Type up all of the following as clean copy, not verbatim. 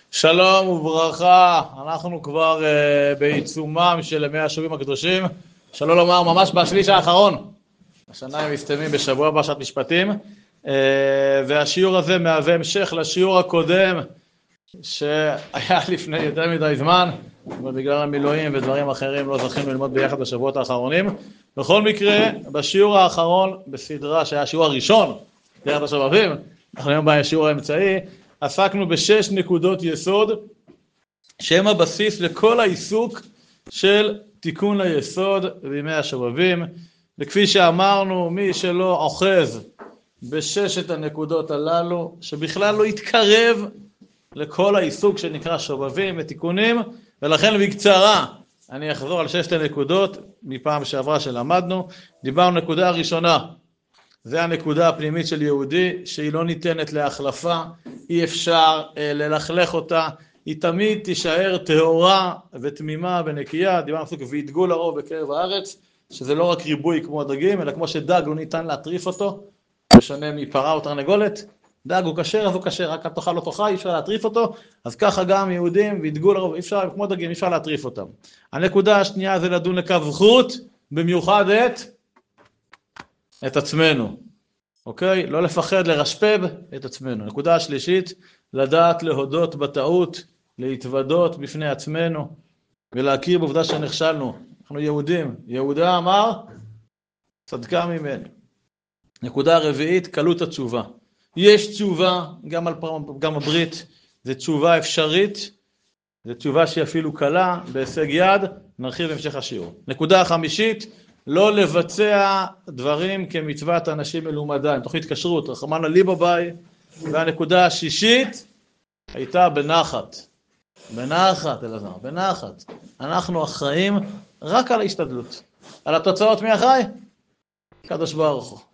שלום וברכה, אנחנו כבר בעיצומם של ימי השבועים הקדושים, שלא לומר ממש בשליש האחרון. השנה הם מסתיימים בשבוע הבא שעת משפטים, והשיעור הזה מהווה המשך לשיעור הקודם שהיה לפני יותר מדי זמן, אבל בגלל המילואים ודברים אחרים לא זכינו ללמוד ביחד בשבועות האחרונים. בכל מקרה, בשיעור האחרון בסדרה שהיה השיעור הראשון, דרך השבבים, אנחנו היום בשיעור האמצעי, עסקנו בשש נקודות יסוד שהם הבסיס לכל העיסוק של תיקון ליסוד בימי השבבים, וכפי שאמרנו, מי שלא אוחז בששת הנקודות הללו, שבכלל לא יתקרב לכל העיסוק שנקרא שבבים ותיקונים, ולכן בקצרה אני אחזור על ששת הנקודות מפעם שעברה שלמדנו. דיברנו נקודה הראשונה, זה הנקודה הפנימית של יהודי, שהיא לא ניתנת להחלפה, אי אפשר ללכלך אותה, היא תמיד תישאר טהורה ותמימה ונקייה. דיברנו פסוק וידגו לרוב בקרב הארץ, שזה לא רק ריבוי כמו הדגים, אלא כמו שדג לא ניתן להטריף אותו, בשונה מפרה או תרנגולת, דג הוא כשר, אז הוא כשר, רק תאכל לא תאכל, אי אפשר להטריף אותו, אז ככה גם יהודים וידגו לרוב, אי אפשר, כמו דגים, אי אפשר להטריף אותם. הנקודה השנייה זה לדון לקו זכות, במיוחד את עצמנו, אוקיי? לא לפחד לרשפב את עצמנו. נקודה השלישית, לדעת להודות בטעות, להתוודות בפני עצמנו, ולהכיר בעובדה שנכשלנו. אנחנו יהודים, יהודה אמר, צדקה ממנו. נקודה רביעית, קלות התשובה. יש תשובה, גם הברית, זו תשובה אפשרית, זו תשובה שהיא אפילו קלה, בהישג יד, נרחיב בהמשך השיעור. נקודה חמישית, לא לבצע דברים כמצוות אנשים מלומדה, עם תוכנית כשרות, רחמנא ליבא. והנקודה השישית הייתה בנחת. בנחת, אלעזר, בנחת. אנחנו אחראים רק על ההשתדלות. על התוצאות מי אחראי? קדוש ברוך הוא.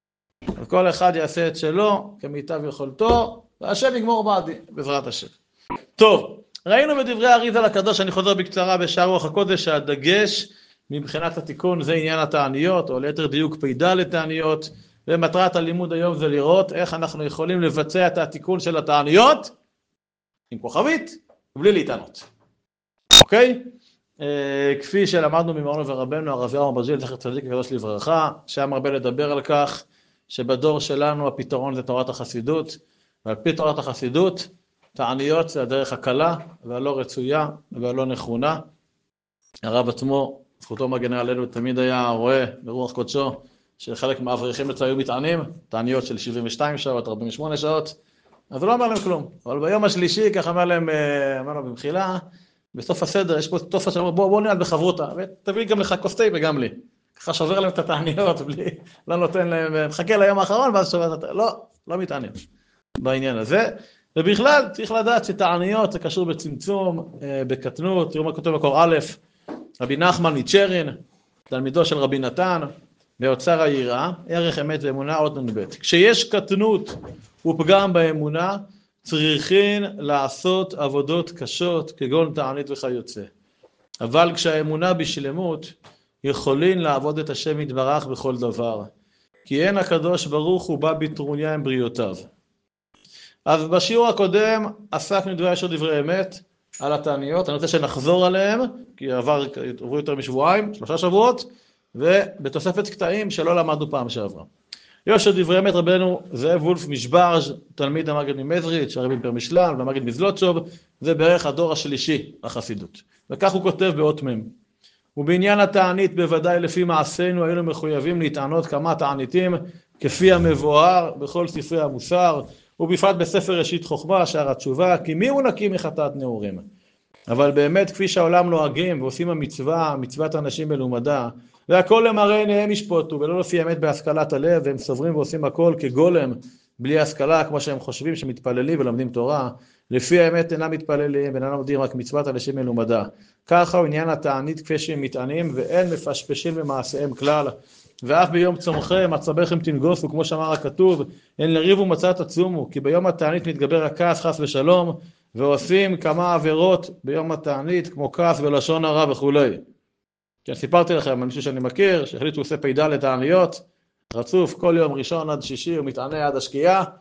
וכל אחד יעשה את שלו כמיטב יכולתו, והשם יגמור בעדי, בעזרת השם. טוב, ראינו בדברי האריז"ל הקדוש, אני חוזר בקצרה בשער רוח הקודש, שהדגש מבחינת התיקון זה עניין התעניות, או ליתר דיוק פ"ד תעניות, ומטרת הלימוד היום זה לראות איך אנחנו יכולים לבצע את התיקון של התעניות, עם כוכבית, ובלי להתענות. אוקיי? כפי שלמדנו ממורנו ורבנו, הרב ירום אברג'יל, זכר צדיק וקדוש לברכה, שהיה מרבה לדבר על כך, שבדור שלנו הפתרון זה תורת החסידות, ועל פי תורת החסידות, תעניות זה הדרך הקלה, והלא רצויה, והלא נכונה. הרב עצמו, זכותו מגנה עלינו, תמיד היה רואה ברוח קודשו, שחלק מהאברכים לצד היו מתענים, תעניות של 72 שעות, 48 שעות, אז הוא לא אמר להם כלום. אבל ביום השלישי, ככה אמר להם במחילה, בסוף הסדר, יש פה תופעה שאומר, בואו נעד בחברותה, ותביא גם לך כוס תה וגם לי. ככה שובר להם את התעניות, לא נותן להם, מחכה ליום האחרון, ואז שובר את התעניות. לא מתענים בעניין הזה. ובכלל, צריך לדעת שתעניות זה קשור בצמצום, בקטנות. תראו מה כותב מקור א', רבי נחמן ניצ'רין, תלמידו של רבי נתן, באוצר היראה, ערך אמת ואמונה אות נ"ב. כשיש קטנות ופגם באמונה, צריכים לעשות עבודות קשות, כגון תענית וכיוצא. אבל כשהאמונה בשלמות, יכולים לעבוד את השם יתברך בכל דבר. כי אין הקדוש ברוך הוא בא בטרוניה עם בריאותיו. אז בשיעור הקודם עסקנו דברי אמת על התעניות, אני רוצה שנחזור עליהם, כי עברו יותר משבועיים, 3 שבועות, ובתוספת קטעים שלא למדנו פעם שעברה. יושר דברי אמת רבנו זאב וולף משברג', תלמיד המגד ממזריץ', הרבי פרמישלן והמגד מזלוטשוב, זה בערך הדור השלישי לחסידות. וכך הוא כותב באות מ'. ובעניין התענית בוודאי לפי מעשינו היינו מחויבים להתענות כמה תעניתים כפי המבואר בכל ספרי המוסר, ובפרט בספר ראשית חוכמה שער התשובה, כי מי הוא נקי מחטאת נעורים. אבל באמת כפי שהעולם נוהגים ועושים המצווה, מצוות אנשים מלומדה, והכל למראה עיניהם ישפוטו, ולא לפי אמת בהשכלת הלב, והם סוברים ועושים הכל כגולם, בלי השכלה, כמו שהם חושבים שמתפללים ולומדים תורה, לפי האמת אינם מתפללים, ואינם לומדים רק מצוות אנשים מלומדה. ככה הוא עניין התענית כפי שהם מתענים, ואין מפשפשים במעשיהם כלל, ואף ביום צומכם, עצבכם תנגוסו, כמו שאמר הכתוב, אין לריבו מצה תצומו, כי ביום התענית מתגבר הכעס חס ושלום, ועושים כמה עבירות ביום התענית, כמו כעס ולשון הרע וכולי. כן, סיפרתי לכם על מישהו שאני מכיר, שהחליט שהוא עושה פ"ד תעניות, רצוף כל יום ראשון עד שישי, הוא מתענה עד השקיעה,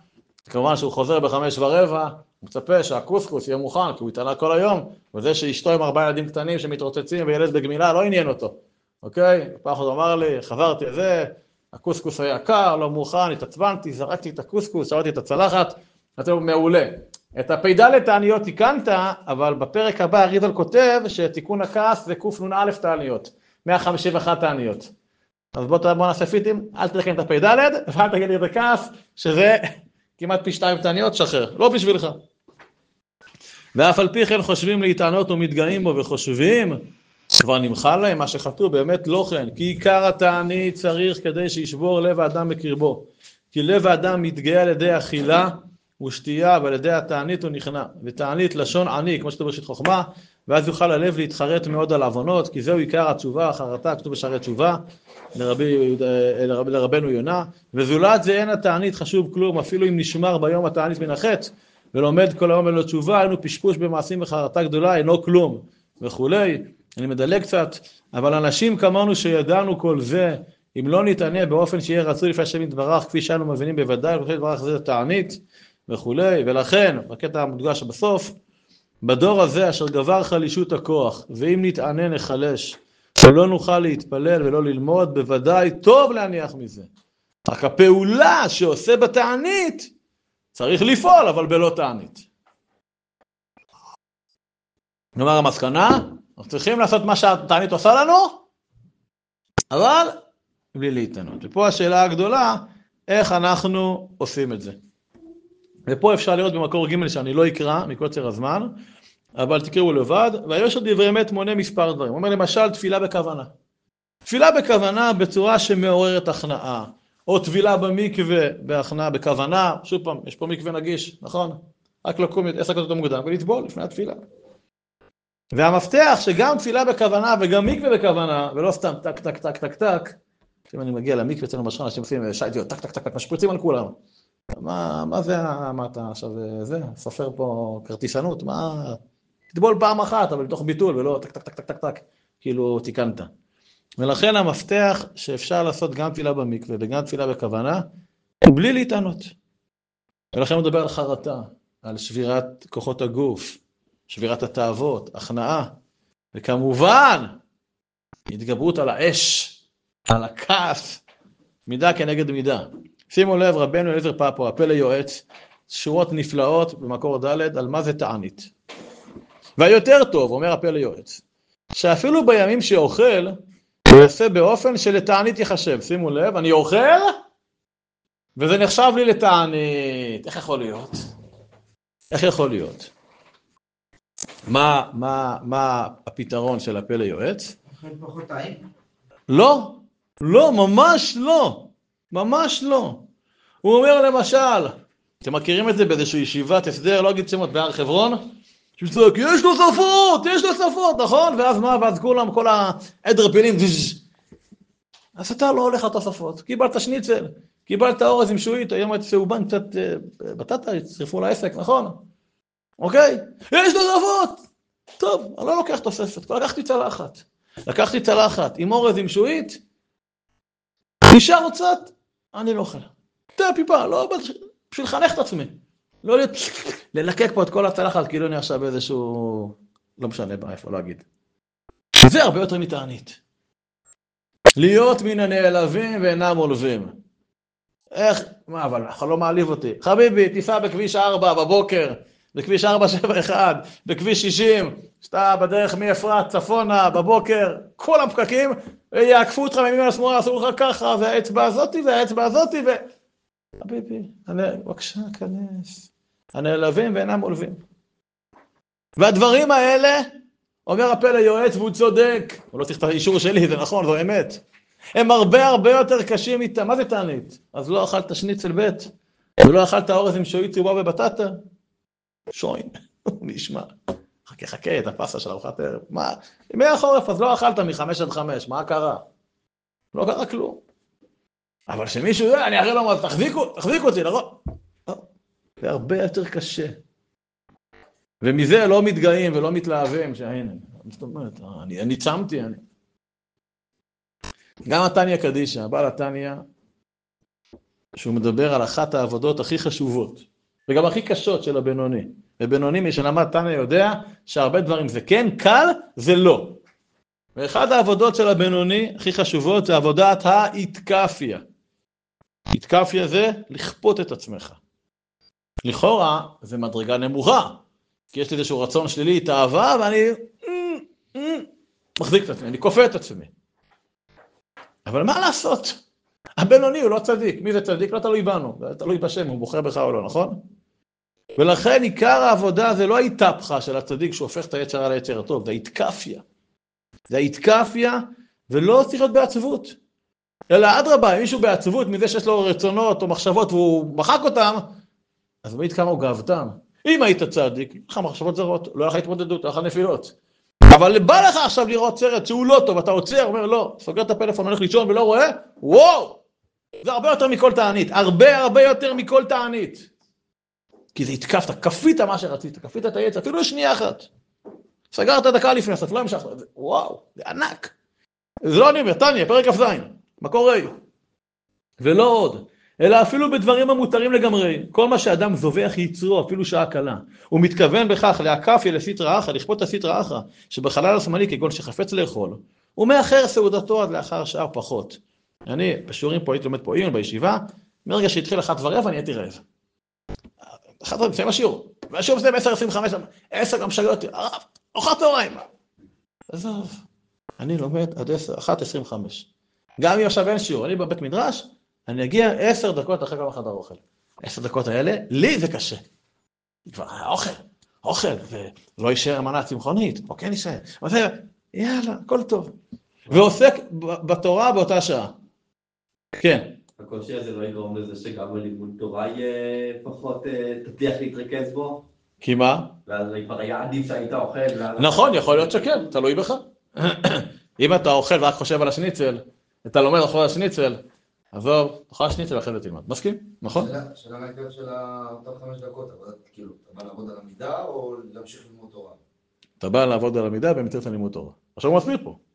כמובן שהוא חוזר ב5:15, הוא מצפה שהקוסקוס יהיה מוכן, כי הוא התענה כל היום, וזה שאשתו עם 4 ילדים קטנים שמתרוצצים וילד בגמילה לא עניין אותו. אוקיי? פעם אחת הוא אמר לי, חזרתי לזה, הקוסקוס היה קר, לא מוכן, התעצבנתי, זרקתי את הקוסקוס, שרתי את הצלחת, אתם מעולה. את הפ"ד תעניות תיקנת, אבל בפרק הבא אריזל כותב שתיקון הכעס זה קנ"א תעניות, 151 תעניות. אז בוא נעשה פיטים, אל תתקן את הפ"ד, ואל תגיד לי את הכעס, שזה כמעט פי 2 תעניות, שחרר, לא בשבילך. ואף על פי כן חושבים להתענות ומתגאים בו וחושבים, כבר נמחל להם מה שחטאו, באמת לא כן, כי עיקר התענית צריך כדי שישבור לב האדם בקרבו, כי לב האדם מתגאה על ידי אכילה ושתייה, ועל ידי התענית הוא נכנע, ותענית לשון עני, כמו שכתוב בראשית חוכמה, ואז יוכל הלב להתחרט מאוד על עוונות, כי זהו עיקר התשובה, החרטה, כתוב בשערי תשובה, לרבנו יונה, וזולת זה אין התענית חשוב כלום, אפילו אם נשמר ביום התענית מן החטא, ולומד כל היום ולא תשובה, היינו פשפוש במעשים וחרטה גדולה, אינו כלום, וכולי. אני מדלג קצת, אבל אנשים כמונו שידענו כל זה, אם לא נתענה באופן שיהיה רצוי לפי השם יתברך, כפי שאנו מבינים בוודאי, לפי יתברך זה תענית, וכולי, ולכן, בקטע המודגש בסוף, בדור הזה אשר גבר חלישות הכוח, ואם נתענה נחלש, ולא נוכל להתפלל ולא ללמוד, בוודאי טוב להניח מזה. רק הפעולה שעושה בתענית, צריך לפעול, אבל בלא תענית. כלומר, המסקנה, אנחנו צריכים לעשות מה שהתענית עושה לנו, אבל בלי להתענות. ופה השאלה הגדולה, איך אנחנו עושים את זה. ופה אפשר לראות במקור ג' שאני לא אקרא מקוצר הזמן, אבל תקראו לבד, והיושר דברי אמת מונה מספר דברים. הוא אומר למשל תפילה בכוונה. תפילה בכוונה בצורה שמעוררת הכנעה, או תפילה במקווה בהכנעה בכוונה, שוב פעם, יש פה מקווה נגיש, נכון? רק לקום 10 דקות מוקדם ולטבול לפני התפילה. והמפתח שגם תפילה בכוונה וגם מקווה בכוונה, ולא סתם טק טק טק טק טק, אם אני מגיע למקווה אצלנו בשכונה, אנשים עושים שייטיות, טק טק טק טק, משפריצים על כולם. מה זה, מה אתה עכשיו, זה, סופר פה כרטיסנות, מה, תטבול פעם אחת, אבל לתוך ביטול, ולא טק טק טק טק טק טק, כאילו תיקנת. ולכן המפתח שאפשר לעשות גם תפילה במקווה וגם תפילה בכוונה, בלי להתענות. ולכן מדבר על חרטה, על שבירת כוחות הגוף, שבירת התאוות, הכנעה, וכמובן, התגברות על האש, על הכעס, מידה כנגד מידה. שימו לב, רבנו אליעזר פאפו, הפה ליועץ, שורות נפלאות במקור ד' על מה זה תענית. והיותר טוב, אומר הפה ליועץ, שאפילו בימים שאוכל, הוא יעשה באופן שלתענית יחשב. שימו לב, אני אוכל, וזה נחשב לי לתענית. איך יכול להיות? איך יכול להיות? מה הפתרון של הפה ליועץ? אוכל פחות טעים? לא, לא, ממש לא. ממש לא. הוא אומר למשל, אתם מכירים את זה באיזושהי ישיבת הסדר, לא אגיד שמות בהר חברון? שצועק, יש לו שפות, נכון? ואז מה? ואז כולם, כל העדר פילים, אז אתה לא הולך לתוספות. קיבלת שניצל, קיבלת אורז עם שועית, היום את צהובן קצת בטטה, יצרפו לעסק, נכון? אוקיי? יש לו שפות! טוב, אני לא לוקח תוספת, לקחתי צלחת עם אורז עם שועית, נשאר עוד קצת, אני לא אוכל. תהיה פיפה, לא, בשביל לחנך את עצמי. לא ללקק פה את כל הצלחת, כאילו אני עכשיו באיזשהו, לא משנה איפה, לא אגיד. זה הרבה יותר מתענית. להיות מן הנעלבים ואינם עולבים. איך, מה, אבל לא מעליב אותי. חביבי, תיסע בכביש 4 בבוקר, בכביש 471, בכביש 60, שאתה בדרך מאפרת צפונה בבוקר, כל הפקקים, יעקפו אותך מימין לשמאל, עשו לך ככה, והאצבע הזאתי, חביבי, בבקשה, כנס. הנעלבים ואינם עולבים. והדברים האלה, אומר הפה ליועץ, והוא צודק, הוא לא צריך את האישור שלי, זה נכון, זו אמת. הם הרבה יותר קשים איתם. מה זה תענית? אז לא אכלת שניצל בית, ולא אכלת אורז עם שועית צהובה ובטטה? שוין, נשמע. חכה, את הפסה של ארוחת ערב. מה? ימי החורף, אז לא אכלת מ5 עד 5, מה קרה? לא קרה כלום. אבל שמישהו, אני הרי לא אומר, תחזיקו אותי, נכון? זה הרבה יותר קשה. ומזה לא מתגאים ולא מתלהבים, שהנה, זאת אומרת, אני צמתי, גם התניא קדישא, בעל התניא, שהוא מדבר על אחת העבודות הכי חשובות, וגם הכי קשות של הבינוני. ובינוני, מי שלמד תניא יודע שהרבה דברים זה כן, קל, זה לא. ואחד העבודות של הבינוני הכי חשובות זה עבודת ההתקפיה. התקפיה זה לכפות את עצמך. לכאורה זה מדרגה נמוכה, כי יש לי איזשהו רצון שלילי, תאווה, ואני מחזיק את עצמי, אני כופה את עצמי. אבל מה לעשות? הבינוני הוא לא צדיק. מי זה צדיק? לא תלוי בנו, זה תלוי בשם, הוא בוחר בך או לא, נכון? ולכן עיקר העבודה זה לא ההתהפכה של הצדיק שהופך את היצר על היצר הטוב, זה ההתקפיה. זה ההתקפיה, ולא צריך להיות בעצבות. אלא אדרבה, אם מישהו בעצבות מזה שיש לו רצונות או מחשבות והוא מחק אותם, אז בואי כמה הוא גאוותן. אם היית צדיק, לך מחשבות זרות, לא היה לך התמודדות, לא היה לך נפילות. אבל בא לך עכשיו לראות סרט שהוא לא טוב, אתה עוצר, אומר לא, סוגר את הפלאפון, הולך לישון ולא רואה, וואו! זה הרבה יותר מכל תענית, הרבה יותר מכל תענית. כי זה התקפת, כפית מה שרצית, כפית את היצר, אפילו שנייה אחת. סגרת דקה לפני הסוף, לא המשכת, וואו, זה ענק. זה לא אני אומר, תניא, פרק כ"ז, מקור ה'. ולא עוד, אלא אפילו בדברים המותרים לגמרי, כל מה שאדם זובח יצרו, אפילו שעה קלה, הוא מתכוון בכך להקפיה לסטרא אחרא, לכפות את הסטרא אחרא, שבחלל השמאלי כגון שחפץ לאכול, הוא מאחר סעודתו עד לאחר שעה פחות. אני בשיעורים פה, הייתי לומד פה עיון בישיבה, מרגע שהתחיל 1:15 אני הייתי רעב. 1:15 מסיים השיעור, והשיעור מסיים 10:25, 10 גם שגעתי, ארוחת צהריים. עזוב, אני לומד עד 1:25. גם אם עכשיו אין שיעור, אני בבית מדרש, אני אגיע 10 דקות אחרי כל חדר אוכל. 10 דקות האלה, לי זה קשה. כבר אוכל, ולא יישאר מנה צמחונית, או כן יישאר. יאללה, הכל טוב. ועוסק בתורה באותה שעה. כן. הקושי הזה לא יגרום לזה שגם בלימוד תורה יהיה פחות, תצליח להתרכז בו? כי מה? ואז כבר היה עדיף שהיית אוכל. נכון, יכול להיות שכן, תלוי בך. אם אתה אוכל ורק חושב על השניצל, אתה לומד אחרי השניצל, עזוב, תאכל שניצל אחרי זה תלמד. מסכים? נכון? שאלה מהקרת של אותם 5 דקות, אבל כאילו, אתה בא לעבוד על המידה או להמשיך ללמוד תורה? אתה בא לעבוד על המידה במסגרת לימוד תורה. עכשיו הוא מסביר פה.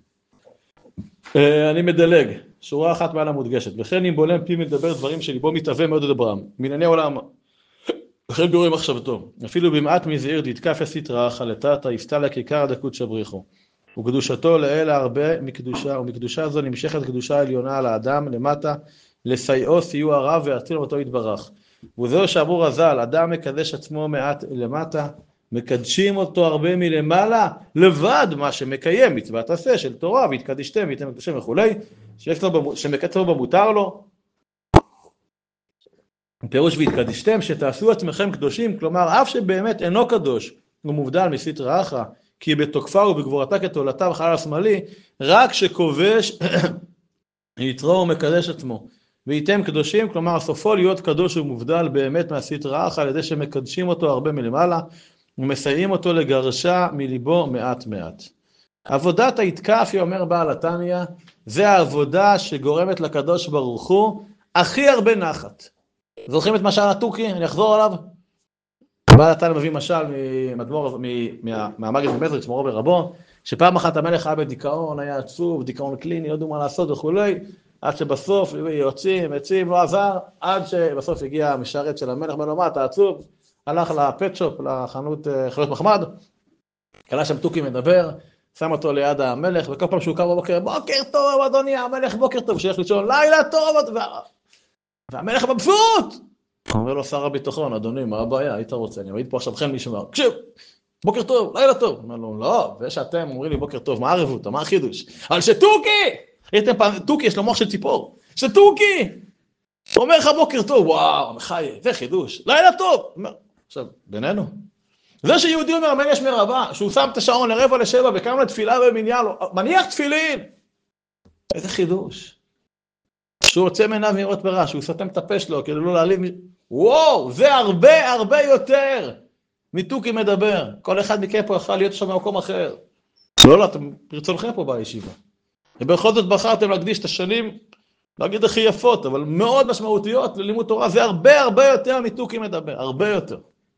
אני מדלג, שורה אחת מעל המודגשת. וכן אם בולם פי מדבר דברים שליבו מתהווה מאוד לדברם, מענייני עולם, וכן בירוי מחשבתו. אפילו במעט מזעיר דתקפיה סטרא אחרא לתתא יפתלה כיכר דקות שבריחו. וקדושתו לאל הרבה מקדושה, ומקדושה זו נמשכת קדושה עליונה על האדם למטה, לסייעו סיוע רב ויציל אותו יתברך. וזהו שאמרו רז"ל, אדם מקדש עצמו מעט למטה, מקדשים אותו הרבה מלמעלה, לבד מה שמקיים מצוות עשה של תורה, והתקדישתם וייתם מקדשם וכולי, שמקדש לו במותר לו. פירוש והתקדישתם, שתעשו עצמכם קדושים, כלומר אף שבאמת אינו קדוש, הוא מובדל מסטרא אחרא, כי בתוקפה ובגבורתה כתולתה בחלל השמאלי, רק שכובש יתרו ומקדש עצמו. וייתם קדושים, כלומר סופו להיות קדוש ומובדל באמת מהסטרא אחרא, על ידי שמקדשים אותו הרבה מלמעלה, ומסייעים אותו לגרשה מליבו מעט מעט. עבודת ההתקפיה, אומר בעל התניא, זה העבודה שגורמת לקדוש ברוך הוא הכי הרבה נחת. זוכרים את משל התוכי? אני אחזור עליו. בעל התניא מביא משל מהמגיד ממזריץ' מורו ורבו, שפעם אחת המלך היה בדיכאון, היה עצוב, דיכאון קליני, לא ידעו מה לעשות וכולי, עד שבסוף יוצאים, עצים, לא עזר, עד שבסוף הגיע המשרת של המלך, בא לו, מה, אתה עצוב? הלך לפט-שופ, לחנות חיות מחמד, קלה שם תוכי מדבר, שם אותו ליד המלך, וכל פעם שהוא קם בבוקר, בוקר טוב אדוני המלך, בוקר טוב, שילך לישון, לילה טוב, והמלך מבסוט! אומר לו שר הביטחון, אדוני, מה הבעיה? היית רוצה, אני מעיד פה עכשיו חן משמר, קשיב, בוקר טוב, לילה טוב. אומר לו, לא, ושאתם אומרים לי בוקר טוב, מה הרבותא, מה החידוש? אבל שתוכי! ראיתם פעם, תוכי, יש לו מוח של ציפור, שתוכי! אומר לך בוקר טוב, וואו, מחייב, זה חידוש, לילה טוב! עכשיו, בינינו, זה שיהודי אומר, אמן יש מרבה, שהוא שם את השעון ל6:45 וקם לתפילה במניין, מניח תפילין! איזה חידוש. שהוא יוצא מעיניו מראות ברע, שהוא סתם את הפה שלו, כאילו לא להעליב, וואו, זה הרבה יותר מתוכי מדבר. כל אחד מכם פה יכול להיות שם במקום אחר. לא, אתם ברצונכם פה בישיבה. ובכל זאת בחרתם להקדיש את השנים, להגיד הכי יפות, אבל מאוד משמעותיות ללימוד תורה, זה הרבה יותר מתוכי מדבר, הרבה יותר.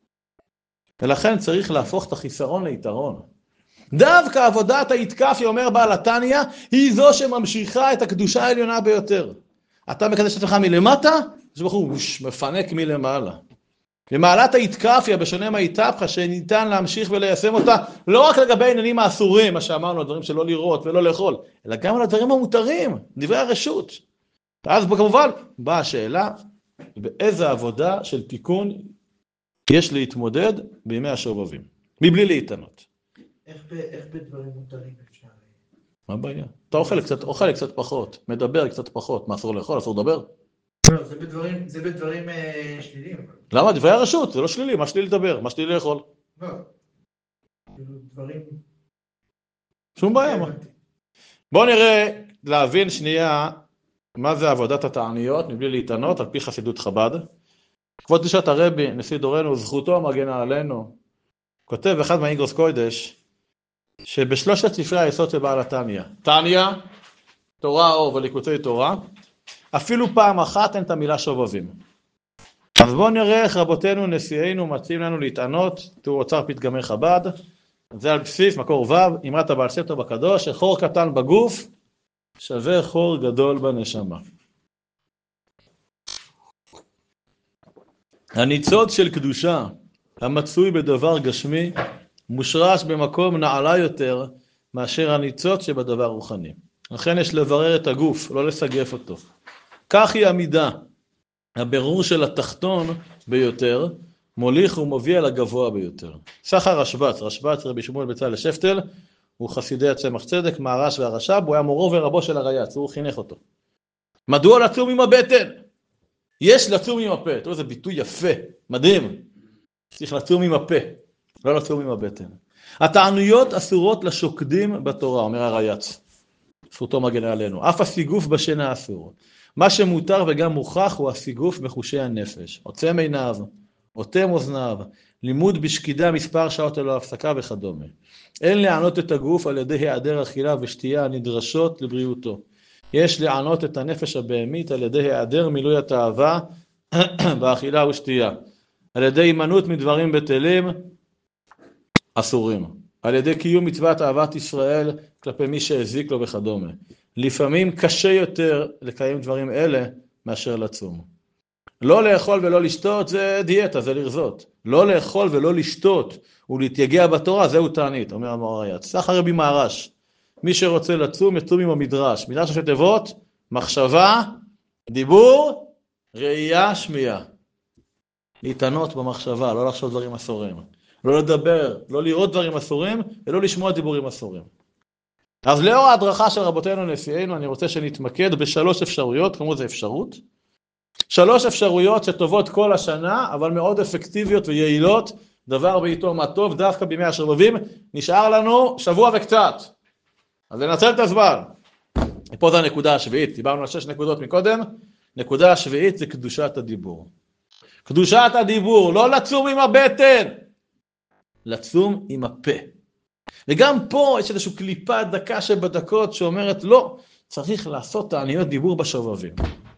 ולכן צריך להפוך את החיסרון ליתרון. דווקא עבודת ההתקפיה, אומר בעל התניא, היא זו שממשיכה את הקדושה העליונה ביותר. אתה מקדש את עצמך מלמטה, אז הוא מפנק מלמעלה. ומעלת ההתקפיה בשונה מההתהפכה שניתן להמשיך וליישם אותה לא רק לגבי העניינים האסורים, מה שאמרנו, הדברים שלא לראות ולא לאכול, אלא גם על הדברים המותרים, דברי הרשות. אז כמובן באה השאלה, באיזה עבודה של תיקון יש להתמודד בימי השובבים, מבלי להתענות. איך בדברים מותרים אפשר? מה הבעיה? אתה אוכל קצת פחות, מדבר קצת פחות, מה אסור לאכול, אסור לדבר? לא, זה בדברים שליליים. למה? דברי הרשות, זה לא שלילי, מה שלילי לדבר, מה שלילי לאכול? לא, דברים... שום בעיה. בואו נראה, להבין שנייה מה זה עבודת התעניות, מבלי להתענות, על פי חסידות חב"ד. כבוד קדושת הרבי, נשיא דורנו, זכותו המגנה עלינו, כותב אחד מהאיגרוס קוידש, שבשלושת ספרי היסוד של בעל התניא, תניא, תורה אור וליקוטי תורה, אפילו פעם אחת אין את המילה שובבים. אז בואו נראה איך רבותינו נשיאינו מציעים לנו להתענות, תראו אוצר פתגמי חב"ד, זה על בסיס מקור ו', אמרת הבעל שם טוב בקדוש, שחור קטן בגוף שווה חור גדול בנשמה. הניצוץ של קדושה המצוי בדבר גשמי מושרש במקום נעלה יותר מאשר הניצוץ שבדבר רוחני. לכן יש לברר את הגוף, לא לסגף אותו. כך היא המידה. הבירור של התחתון ביותר מוליך ומוביל לגבוה ביותר. סחר רשב"ץ רבי שמואל בצלאל שפטל, הוא חסידי הצמח צדק, מהר"ש והרש"ב, הוא היה מורו ורבו של הריי"צ, הוא חינך אותו. מדוע לצום עם הבטן? יש לצום עם הפה, תראו איזה ביטוי יפה, מדהים. צריך לצום עם הפה, לא לצום עם הבטן. התענויות אסורות לשוקדים בתורה, אומר הריי"צ. זכותו מגנה עלינו. אף הסיגוף בשינה אסור. מה שמותר וגם מוכח הוא הסיגוף בחושי הנפש. עוצם עיניו, אוטם אוזניו, לימוד בשקידה מספר שעות ללא הפסקה וכדומה. אין לענות את הגוף על ידי היעדר אכילה ושתייה הנדרשות לבריאותו. יש לענות את הנפש הבהמית על ידי היעדר מילוי התאווה באכילה ושתייה. על ידי הימנעות מדברים בטלים אסורים. על ידי קיום מצוות אהבת ישראל כלפי מי שהזיק לו וכדומה. לפעמים קשה יותר לקיים דברים אלה מאשר לצום. לא לאכול ולא לשתות זה דיאטה, זה לרזות. לא לאכול ולא לשתות ולהתייגע בתורה זהו תענית, אומר הריי"צ. סחר רבי מהר"ש, מי שרוצה לצום יצום עם המדרש. מדרש ראשי תיבות, מחשבה, דיבור, ראייה, שמיעה. להתענות במחשבה, לא לחשוב דברים אסורים. לא לדבר, לא לראות דברים אסורים, ולא לשמוע דיבורים אסורים. אז לאור ההדרכה של רבותינו נשיאינו, אני רוצה שנתמקד בשלוש אפשרויות, כמו זה אפשרות. 3 אפשרויות שטובות כל השנה, אבל מאוד אפקטיביות ויעילות, דבר בעיתו מה טוב, דווקא בימי השובבים, נשאר לנו שבוע וקצת. אז ננצל את הזמן. פה זה הנקודה השביעית, דיברנו על 6 נקודות מקודם, נקודה השביעית זה קדושת הדיבור. קדושת הדיבור, לא לצום עם הבטן, לצום עם הפה. וגם פה יש איזושהי קליפה דקה שבדקות שאומרת לא, צריך לעשות תעניות דיבור בשובבים.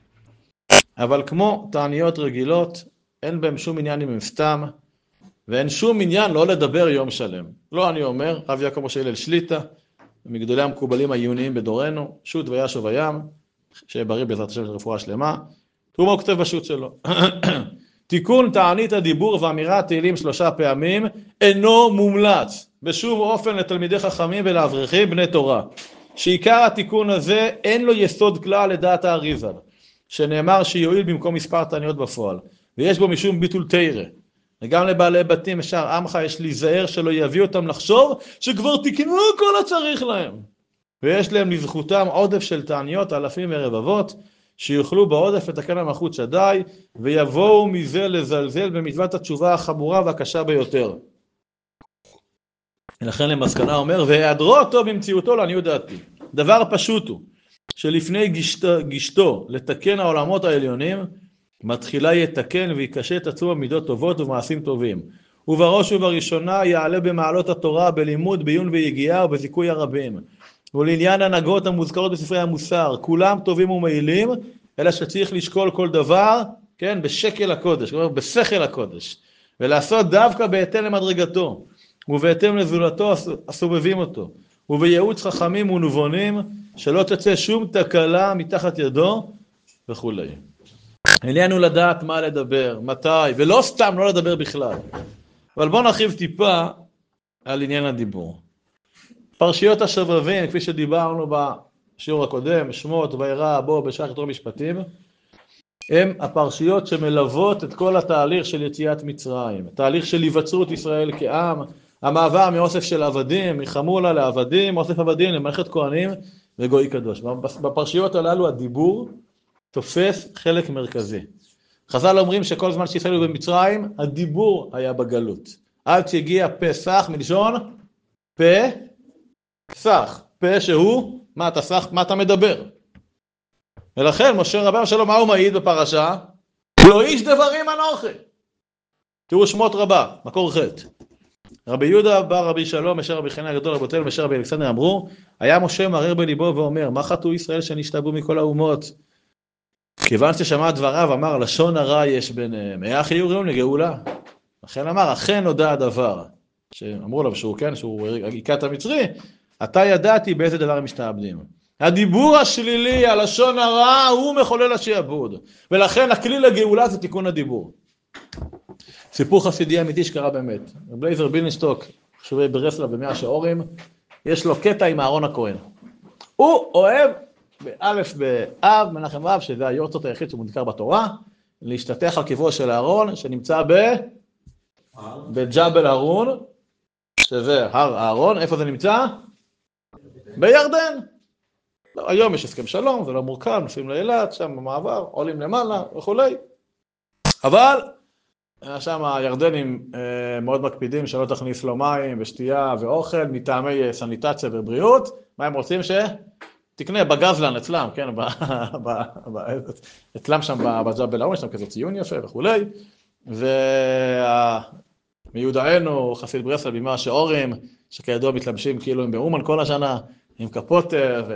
אבל כמו תעניות רגילות, אין בהם שום עניין אם הם סתם, ואין שום עניין לא לדבר יום שלם. לא אני אומר, רב יעקב משה הלל שליט"א, מגדולי המקובלים העיוניים בדורנו, שו"ת וישוב הים, שבריא בעזרת השם של רפואה שלמה, תראו מה הוא כותב בשו"ת שלו. תיקון תענית הדיבור ואמירת תהילים 3 פעמים אינו מומלץ בשום אופן לתלמידי חכמים ולאברכים בני תורה. שעיקר התיקון הזה אין לו יסוד כלל לדעת האריז"ל, שנאמר שיועיל במקום מספר תעניות בפועל, ויש בו משום ביטול תירא. וגם לבעלי בתים משאר עמך יש להיזהר שלא יביא אותם לחשוב שכבר תיקנו כל הצריך להם. ויש להם לזכותם עודף של תעניות אלפים ורבבות, שיוכלו בעודף לתקן המלכות שדי, ויבואו מזה לזלזל במצוות התשובה החמורה והקשה ביותר. לכן למסקנה אומר, והיעדרו אותו במציאותו לעניות דעתי. דבר פשוט הוא, שלפני גישתו לתקן העולמות העליונים, מתחילה יתקן ויקשט עצמו במידות טובות ומעשים טובים. ובראש ובראשונה יעלה במעלות התורה, בלימוד, בעיון ויגיעה ובזיכוי הרבים. ולעניין הנהגות המוזכרות בספרי המוסר, כולם טובים ומעילים, אלא שצריך לשקול כל דבר, כן, בשקל הקודש, כלומר בשכל הקודש, ולעשות דווקא בהתאם למדרגתו, ובהתאם לזולתו הסובבים אותו, ובייעוץ חכמים ונבונים, שלא תצא שום תקלה מתחת ידו, וכו'. עלינו לדעת מה לדבר, מתי, ולא סתם לא לדבר בכלל. אבל בואו נרחיב טיפה על עניין הדיבור. פרשיות השבבים, כפי שדיברנו בשיעור הקודם, שמות, וירא, בוא, בשח, יתרו משפטים, הם הפרשיות שמלוות את כל התהליך של יציאת מצרים, תהליך של היווצרות ישראל כעם, המעבר מאוסף של עבדים, מחמולה לעבדים, אוסף עבדים לממלכת כהנים וגוי קדוש. בפרשיות הללו הדיבור תופס חלק מרכזי. חז"ל אומרים שכל זמן שישראל היו במצרים, הדיבור היה בגלות. עד שהגיע פסח, מלשון פסח, פה שהוא, מה אתה מדבר? ולכן משה רבנו שלום, מה הוא מעיד בפרשה? לא איש דברים אנוכי. תראו שמות רבה, מקור ח'. רבי יהודה בר רבי שלום, משה רבי חנינא הגדול, רבי תל, משה רבי אלכסנדר אמרו, היה משה מרר בליבו ואומר, מה חטאו ישראל שנשתבו מכל האומות? כיוון ששמע דבריו, אמר, לשון הרע יש ביניהם, איך יהיו ראויים לגאולה? לכן אמר, אכן נודע הדבר, שאמרו לו שהוא כן, שהוא היכה את המצרי, אתה ידעתי באיזה דבר הם משתעבדים. הדיבור השלילי, הלשון הרע, הוא מחולל השעבוד, ולכן הכלי לגאולה זה תיקון הדיבור. סיפור חסידי אמיתי שקרה באמת. רבי אליעזר בילנשטוק, חשובי ברסלב במאה שעורים, יש לו קטע עם אהרון הכהן. הוא אוהב, באלף באב, מנחם רב, שזה היורצות היחיד שמוזכר בתורה, להשתתח על קברו של אהרון, שנמצא בג'בל הרון, שזה הר אהרון. איפה זה נמצא? בירדן. לא, היום יש הסכם שלום, זה לא מורכב, נוסעים לאילת, שם במעבר, עולים למעלה וכולי. אבל שם הירדנים מאוד מקפידים שלא תכניס לו מים ושתייה ואוכל, מטעמי סניטציה ובריאות. מה הם רוצים? שתקנה בגזלן אצלם, כן, אצלם שם בג'בל הרון, יש שם כזה ציון יפה וכולי. ומיודענו חסיד ברסלב במאה שעורים, שכידוע מתלבשים כאילו הם באומן כל השנה, עם כפות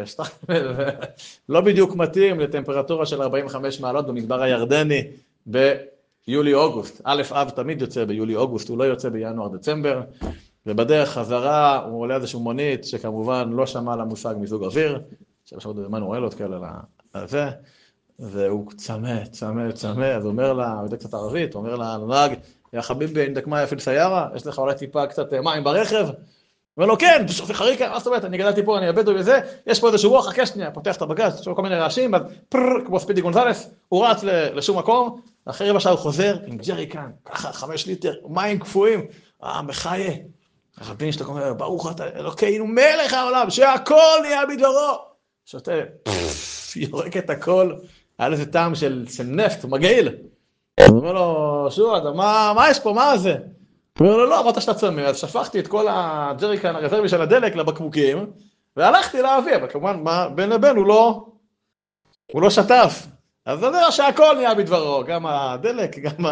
לא בדיוק מתאים לטמפרטורה של 45 מעלות במדבר הירדני ביולי-אוגוסט. א' אב תמיד יוצא ביולי-אוגוסט, הוא לא יוצא בינואר-דצמבר, ובדרך חזרה הוא עולה איזשהו מונית שכמובן לא שמע על המושג מיזוג אוויר, שיש עוד מנואלות כאלה לזה, והוא צמא, אז הוא אומר לה, הוא יודע קצת ערבית, הוא אומר לה, לנהג, יא חביבי, אינדק מאי אפילו סיירה, יש לך אולי טיפה קצת מים ברכב? אומר לו, כן, זה חריקה, מה זאת אומרת, אני גדלתי פה, אני הבדואי וזה, יש פה איזשהו רוח, חכה שנייה, פותח את הבגז, יש לו כל מיני רעשים, אז כמו ספידי גונזלס, הוא רץ לשום מקום, אחרי רבע שעה הוא חוזר עם ג'ריקן, ככה 5 ליטר, מים קפואים, מחיה. הרבין שלו אומר, ברוך אתה, אלוקינו מלך העולם, שהכל נהיה בדברו. שותה, יורק את הכל, היה לזה טעם של נפט, מגעיל. הוא אומר לו, שועד, מה יש פה, מה זה? הוא אומר לו, לא, אמרת שאתה צמא, אז שפכתי את כל הג'ריקן הרזרבי של הדלק לבקבוקים, והלכתי להביא, אבל כמובן, בין לבין הוא לא שטף. אז זה אומר שהכל נהיה בדברו, גם הדלק, גם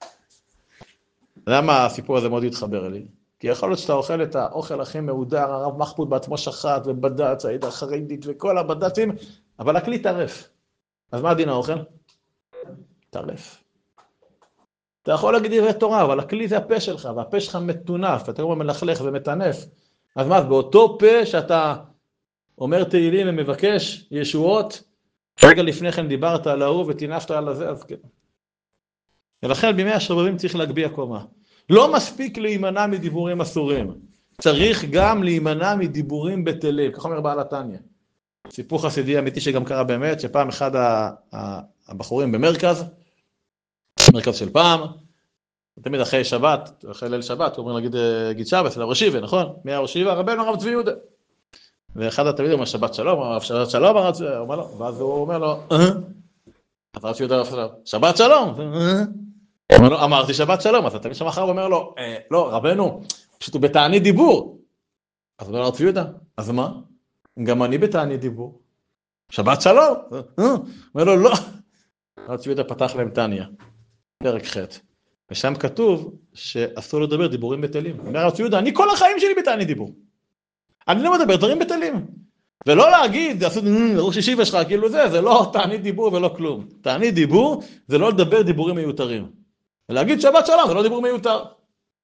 למה הסיפור הזה מאוד התחבר לי? כי יכול להיות שאתה אוכל את האוכל הכי מהודר, הרב מחפוד בעצמו שחט ובד"ץ, העדה החרדית וכל הבד"צים, אבל הכלי טרף. אז מה דין האוכל? טרף. אתה יכול להגיד דברי תורה, אבל הכלי זה הפה שלך, והפה שלך מטונף, ואתה אומר מלכלך ומטנף. אז מה, באותו פה שאתה אומר תהילים ומבקש ישועות, רגע לפני כן דיברת על ההוא ותינפת על הזה, אז כן. ולכן בימי השובבים צריך להגביה קומה. לא מספיק להימנע מדיבורים אסורים, צריך גם להימנע מדיבורים בטלים, כך אומר בעל התניא. סיפור חסידי אמיתי שגם קרה באמת, שפעם אחד הבחורים במרכז של פעם, תמיד אחרי שבת, אחרי ליל שבת, הוא אומר להגיד שבת, זה ראש ישיבה, נכון? מי הראש ישיבה? רבנו הרב צבי יהודה. ואחד התלמידים אומר שבת שלום, הרב שבת שלום, אומר לו, ואז הוא אומר לו, הרב צבי יהודה, שבת שלום, אומר לו, אמרתי שבת שלום, אז התלמיד שם אחר אומר לו, לא, רבנו, פשוט הוא בתענית דיבור. אז הוא אומר הרב צבי יהודה, אז מה? גם אני בתענית דיבור. שבת שלום, אומר לו, לא. הרב צבי יהודה פתח להם תניא, פרק ח', ושם כתוב שאסור לדבר דיבורים בטלים. אומר הרב צבי יהודה, אני כל החיים שלי בתענית דיבור. אני לא מדבר דברים בטלים. ולא להגיד, ראש ישיבה שלך, כאילו זה לא תענית דיבור ולא כלום. תענית דיבור זה לא לדבר דיבורים מיותרים. ולהגיד שבת שלום זה לא דיבור מיותר. לא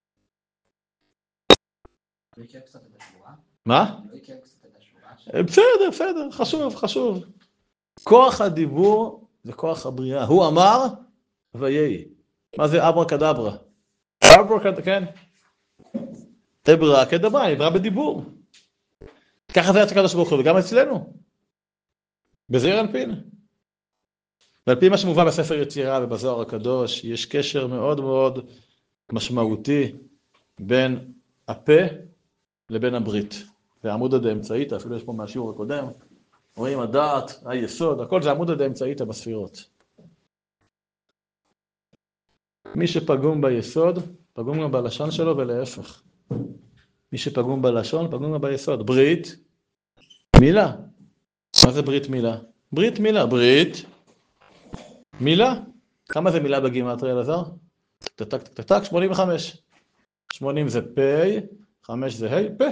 יקר קצת את השבועה? מה? לא יקר קצת את השבועה? בסדר, חשוב. כוח הדיבור זה כוח הבריאה. הוא אמר, ויהי. מה זה אברה כדברה? כן. אברה כדברה, אברה בדיבור. ככה זה הקדוש ברוך הוא, וגם אצלנו. בזעיר אנפין. ועל פי מה שמובא בספר יצירה ובזוהר הקדוש, יש קשר מאוד מאוד משמעותי בין הפה לבין הברית. והעמוד הדאמצעית, אפילו יש פה מהשיעור הקודם, רואים הדעת, היסוד, הכל זה העמוד הדאמצעית בספירות. מי שפגום ביסוד, פגום גם בלשון שלו ולהפך. מי שפגום בלשון, פגום גם ביסוד. ברית, מילה. מה זה ברית מילה? ברית מילה, ברית, מילה. כמה זה מילה בגימטריה, אלעזר? טק, 85. 80 זה פ', 5 זה ה', פ'.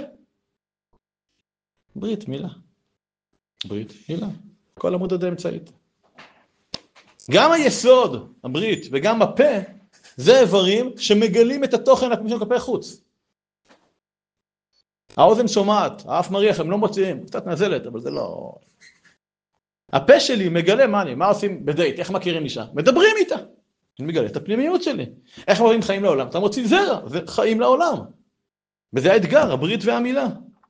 ברית מילה. ברית מילה. כל עמוד הדאמצעית. גם היסוד, הברית, וגם הפה, זה איברים שמגלים את התוכן הפנימי של כלפי חוץ. האוזן שומעת, האף מריח, הם לא מוציאים, קצת נזלת, אבל זה לא... הפה שלי מגלה מה עושים בדייט, איך מכירים אישה? מדברים איתה. אני מגלה את הפנימיות שלי. איך מביאים חיים לעולם? אתה מוציא זרע, זה חיים לעולם. וזה האתגר, הברית והמילה.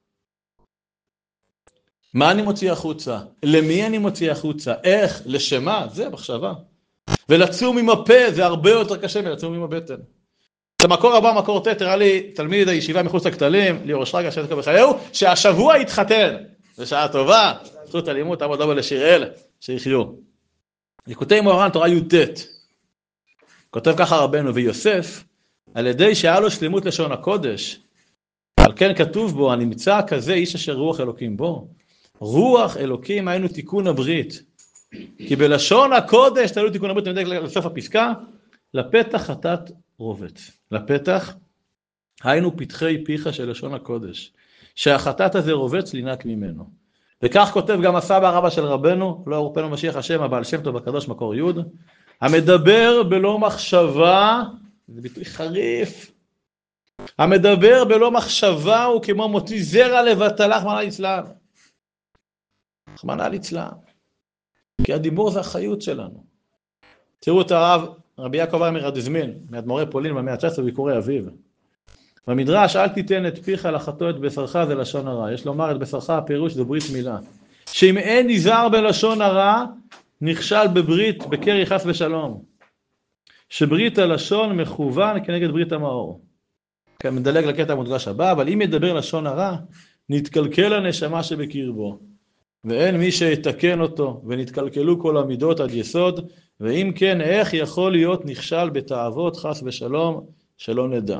מה אני מוציא החוצה? למי אני מוציא החוצה? איך? לשמה? זה מחשבה. ולצום עם הפה זה הרבה יותר קשה מלצום עם הבטן. את המקור הבא, מקור ט', תראה לי תלמיד הישיבה מחוץ לכתלים, ליאור שרגא, שתקה בחייהו, שהשבוע התחתן. זה שעה טובה, זכות הלימוד, תעמוד דובר לשיראל, שיחיו. ליקוטי מוהר"ן, תורה י"ט. כותב ככה רבנו, ויוסף, על ידי שהיה לו שלמות לשון הקודש, על כן כתוב בו, הנמצא כזה איש אשר רוח אלוקים בו. רוח אלוקים היינו תיקון הברית. כי בלשון הקודש תלו תיקון הברית, נדלג לסוף הפסקה, לפתח חטאת רובץ. לפתח, היינו פתחי פיך של לשון הקודש. שהחטאת הזה רובץ לינק ממנו. וכך כותב גם הסבא רבא של רבנו, לא עורפנו משיח השם, הבעל שם טוב הקדוש מקור י', המדבר בלא מחשבה, זה ביטוי חריף, המדבר בלא מחשבה הוא כמו מוציא זרע לבטלה, רחמנא ליצלן. רחמנא ליצלן. כי הדיבור זה החיות שלנו. תראו את רבי יעקב מרדיזמין, מאדמו"רי פולין במאה ה-19 בביקורי אביו. במדרש, אל תיתן את פיך לחטוא את בשרך, זה לשון הרע. יש לומר את בשרך, הפירוש זה ברית מילה. שאם אין נזהר בלשון הרע, נכשל בברית, בקרי חס ושלום. שברית הלשון מכוון כנגד ברית המאור. כאן מדלג לקטע המודגש הבא, אבל אם ידבר לשון הרע, נתקלקל הנשמה שבקרבו. ואין מי שיתקן אותו, ונתקלקלו כל המידות עד יסוד, ואם כן, איך יכול להיות נכשל בתאוות חס ושלום, שלא נדע.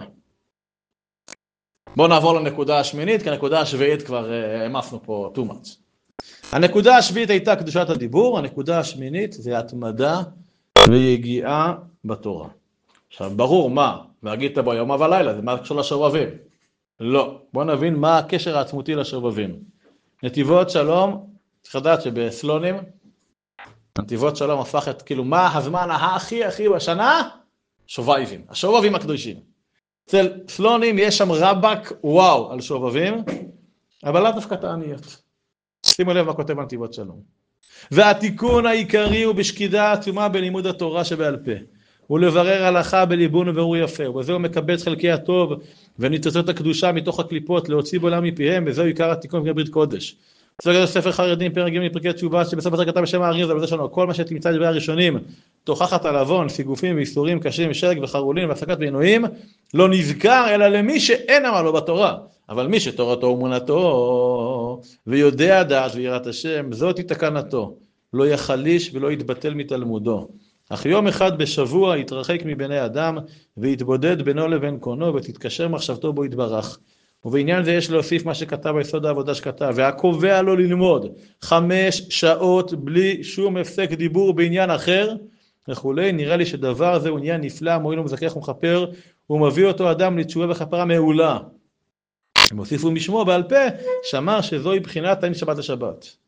בואו נעבור לנקודה השמינית, כי הנקודה השביעית כבר המסנו פה too much. הנקודה השביעית הייתה קדושת הדיבור, הנקודה השמינית זה התמדה ויגיעה בתורה. עכשיו, ברור מה, והגית בו יום ולילה, זה מה קשור לשובבים. לא, בואו נבין מה הקשר העצמותי לשובבים. נתיבות שלום, צריך לדעת שבסלונים, נתיבות שלום הפך את, כאילו, מה הזמן הכי בשנה? שובבים, השובבים הקדושים. אצל סלונים יש שם רבק וואו על שובבים, אבל לא דווקא תעניות. שימו לב מה כותב נתיבות שלום. והתיקון העיקרי הוא בשקידה עצומה בלימוד התורה שבעל פה, ולברר הלכה בליבון וברור יפה, ובזה הוא מקבץ חלקי הטוב וניצוצות הקדושה מתוך הקליפות להוציא בעולם מפיהם, וזהו עיקר התיקון בברית קודש. זה ספר חרדים, פרק ג' פרקי תשובה, שבסוף הזה כתב בשם האריז, אבל זה שלנו, כל מה שתמצא דברי הראשונים, תוכחת על עוון, סיגופים ואיסורים קשים, שרג וחרולים והפסקת ועינויים, לא נזכר אלא למי שאין אמר לו בתורה. אבל מי שתורתו ומונתו, ויודע דעת ויראת השם, זאת היא תקנתו, לא יחליש ולא יתבטל מתלמודו. אך יום אחד בשבוע יתרחק מבני אדם, ויתבודד בינו לבין קונו, ותתקשר מחשבתו בו יתברך. ובעניין זה יש להוסיף מה שכתב ביסוד העבודה שכתב, והקובע לו ללמוד 5 שעות בלי שום הפסק דיבור בעניין אחר, וכולי. נראה לי שדבר זה הוא עניין נפלא, מועיל ומזכך ומכפר, ומביא אותו אדם לתשובה וכפרה מעולה. הם הוסיפו משמו בעל פה, שאמר שזוהי בחינת תענית שבת לשבת.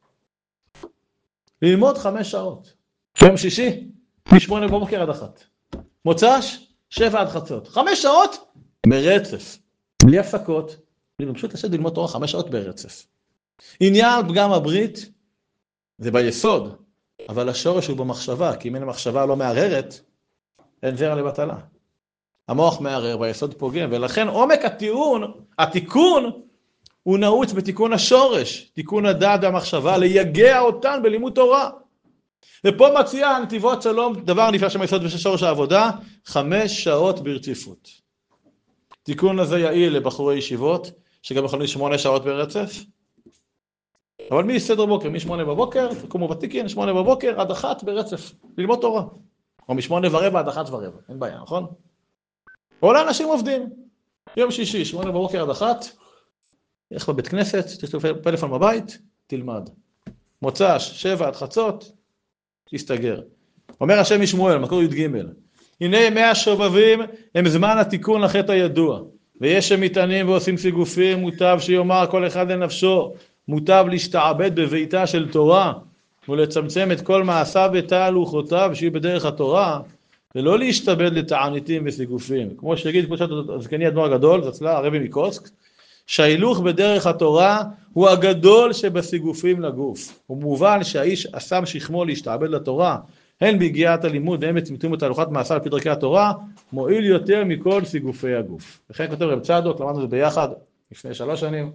ללמוד 5 שעות. יום שישי, מ8 בבוקר עד 1. מוצ"ש, 7 עד חצות. 5 שעות ברצף. בלי הפסקות. פשוט לשבת ללמוד תורה 5 שעות ברצף. עניין פגם הברית, זה ביסוד. אבל השורש הוא במחשבה, כי אם אין המחשבה לא מערערת, אין זרע לבטלה. המוח מערער והיסוד פוגם, ולכן עומק התיקון הוא נעוץ בתיקון השורש, תיקון הדעת והמחשבה, ליגע אותן בלימוד תורה. ופה מציע נתיבות שלום, דבר נפלא שם היסוד ושורש העבודה, 5 שעות ברציפות. תיקון הזה יעיל לבחורי ישיבות, שגם יכולים 8 שעות ברצף. אבל מי סדר בוקר? מ8 בבוקר, תקומו ותיקין, 8 בבוקר עד 1 ברצף, ללמוד תורה. או מ8:15 עד 1:15, אין בעיה, נכון? או לאנשים עובדים. יום שישי, 8 בבוקר עד 1, לך בבית כנסת, תשתף פלאפון בבית, תלמד. מוצ"ש, 7 עד חצות, תסתגר. אומר השם משמואל, מקור י"ג, הנה ימי השובבים הם זמן התיקון לחטא הידוע, ויש שמטענים ועושים סיגופים, מוטב שיאמר כל אחד לנפשו, מוטב להשתעבד בביתה של תורה, ולצמצם את כל מעשיו ותהלוכותיו שיהיו בדרך התורה, ולא להשתבד לתעניתים וסיגופים. כמו שיגיד קדושת הזקני אדמו"ר הגדול, זצ"ל הרבי מקוצק, שההילוך בדרך התורה הוא הגדול שבסיגופים לגוף. הוא מובן שהאיש השם שכמו להשתעבד לתורה, הן בהגיעת הלימוד והן בצמצום ותהלוכת מעשיו על פי דרכי התורה, מועיל יותר מכל סיגופי הגוף. וכן כותב רב צדוק, למדנו את זה ביחד לפני 3 שנים.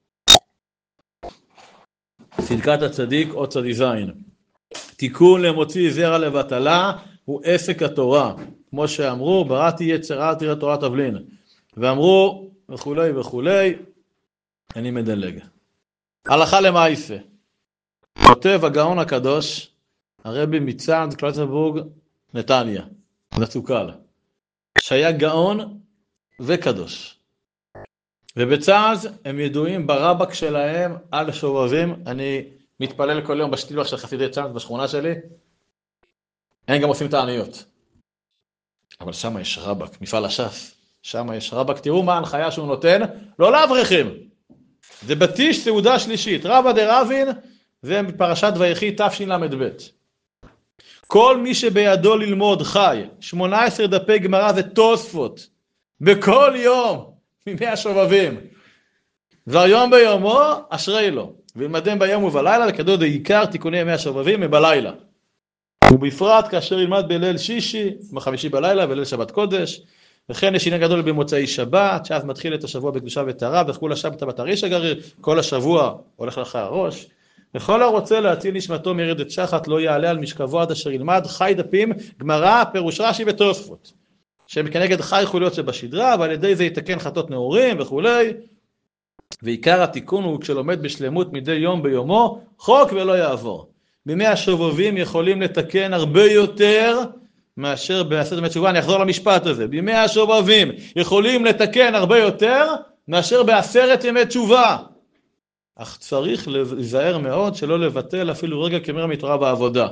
צדקת הצדיק או צדיזין. תיקון למוציא זרע לבטלה הוא עסק התורה. כמו שאמרו, בראתי יצרה תראה תורה תבלין. ואמרו וכולי וכולי, אני מדלג. הלכה למעשה. כותב הגאון הקדוש, הרבי מצאנז קלויצנבורג, נתניה, נצוקל, שהיה גאון וקדוש. ובצעז הם ידועים ברבק שלהם על שובבים. אני מתפלל כל יום בשטילוח של חסידי צאנז בשכונה שלי. הם גם עושים תעניות. אבל שם יש רבק, מפעל הש"ס. שם יש רבק, תראו מה ההנחיה שהוא נותן, לא לאברכים. זה בתיש סעודה שלישית. רבא דרבין, זה מפרשת ויחי תשל"ב. כל מי שבידו ללמוד חי, 18 דפי גמרא זה תוספות. בכל יום, מימי השובבים. דבר יום ביומו, אשרי לו. וילמדם ביום ובלילה, וכדוד העיקר תיקוני ימי השובבים מבלילה. ובפרט כאשר ילמד בליל שישי, בחמישי בלילה, בליל שבת קודש, וכן יש עניין גדול במוצאי שבת, שאז מתחיל את השבוע בקדושה וטהרה, וכול השבת בתרי"ש הגריר, כל השבוע הולך לך הראש. וכל הרוצה להציל נשמתו מרדת שחת, לא יעלה על משכבו עד אשר ילמד חי דפים, גמרא, פירוש רש"י ותוספות. שהם כנגד חי חוליות שבשדרה, ועל ידי זה יתקן חטאות נעורים וכולי. ועיקר התיקון הוא כשלומד בשלמות מדי יום ביומו, חוק ולא יעבור. בימי השובבים יכולים לתקן הרבה יותר מאשר בעשרת ימי תשובה. אני אחזור למשפט הזה. בימי השובבים יכולים לתקן הרבה יותר מאשר בעשרת ימי תשובה. אך צריך להיזהר מאוד שלא לבטל אפילו רגע כמראה מתורה בעבודה.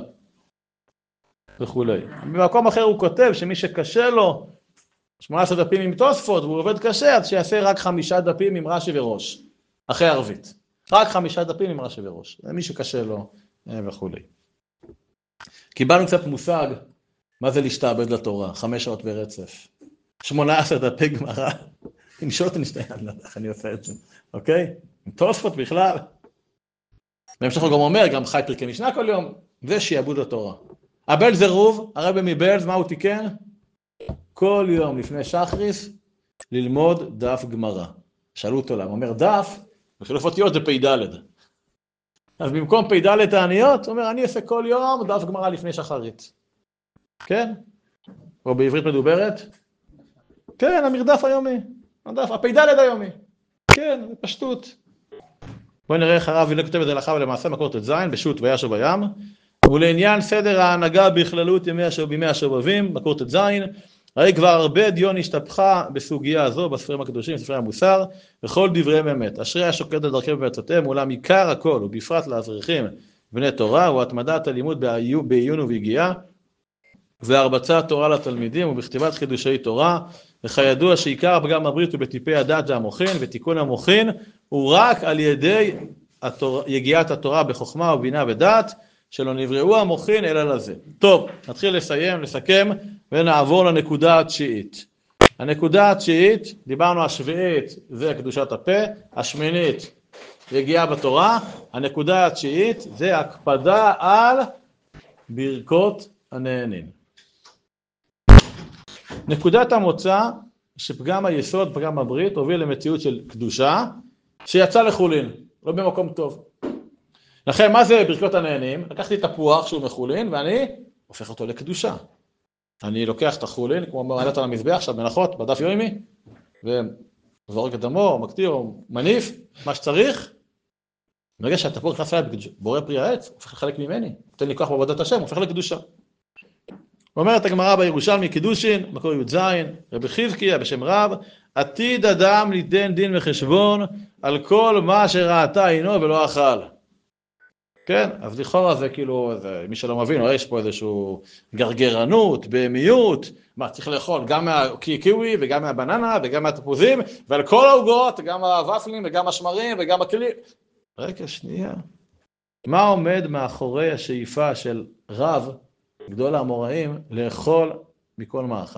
וכולי. במקום אחר הוא כותב שמי שקשה לו 18 דפים עם תוספות והוא עובד קשה, אז שיעשה רק 5 דפים עם רש"י וראש. אחרי ערבית. רק 5 דפים עם רש"י וראש. זה מי שקשה לו וכולי. קיבלנו קצת מושג מה זה להשתעבד לתורה. 5 שעות ברצף. 18 דפי גמרא. עם שוטנשטיין, אני לא יודע איך אני עושה את זה. אוקיי? עם תוספות בכלל. בהמשך הוא גם אומר, גם חי פרקי משנה כל יום. זה שיעבוד התורה. הבעל זרוב, הרבי מבעלז, מה הוא תיקן? כל יום לפני שחריס, ללמוד דף גמרא. שאלו אותו למה, הוא אומר דף, בחילוף אותיות זה פ"ד. אז במקום פ"ד העניות, הוא אומר, אני אעשה כל יום דף גמרא לפני שחרית. כן? או בעברית מדוברת? כן, המרדף היומי. הפ"ד היומי. כן, זה פשטות. בואו נראה איך הרב כותב את זה הלכה ולמעשה מקור ט"ז, בשו"ת וישב בים. ולעניין סדר ההנהגה בכללות בימי השובבים, מקור ט"ז, הרי כבר הרבה דיון השתפכה בסוגיה הזו, בספרים הקדושים, בספרי המוסר, וכל דבריהם אמת. אשרי השוקד על דרכיהם ובעצותיהם, אולם עיקר הכל, ובפרט לאברכים בני תורה, הוא התמדת הלימוד בעיון וביגיעה, והרבצת תורה לתלמידים, ובכתיבת חידושי תורה, וכידוע שעיקר הפגם הברית הוא בטיפי הדת והמוחין, ותיקון המוחין הוא רק על ידי יגיעת התורה בחוכמה ובינה ודעת, שלא נבראו המוחין אלא לזה. טוב, נתחיל לסכם, ונעבור לנקודה התשיעית. הנקודה התשיעית, דיברנו השביעית, זה קדושת הפה, השמינית, יגיעה בתורה, הנקודה התשיעית, זה הקפדה על ברכות הנהנים. נקודת המוצא שפגם היסוד, פגם הברית, הוביל למציאות של קדושה, שיצא לחולין, לא במקום טוב. לכן, מה זה ברכות הנהנים? לקחתי תפוח שהוא מחולין, ואני הופך אותו לקדושה. אני לוקח את החולין, כמו מעלת על המזבח, עכשיו מנחות, בדף יומי, וזורק את דמו, או מקטיר, או מניף, מה שצריך. ברגע שהתפוח נכנס אליי בורא פרי העץ, הופך לחלק ממני, נותן לי כוח בעבודת השם, הופך לקדושה. אומרת הגמרא בירושלמי קידושין, מקור י"ז, רבי חזקיה בשם רב, עתיד אדם ליתן דין וחשבון על כל מה שראתה עינו ולא אכל. כן, אז לכאורה זה כאילו, מי שלא מבין, יש פה איזשהו גרגרנות, בהמיות, מה צריך לאכול גם מהקיווי וגם מהבננה וגם מהתפוזים, ועל כל העוגות, גם הוואפלים וגם השמרים וגם הכלים. רגע, שנייה. מה עומד מאחורי השאיפה של רב, גדול האמוראים, לאכול מכל מאכל?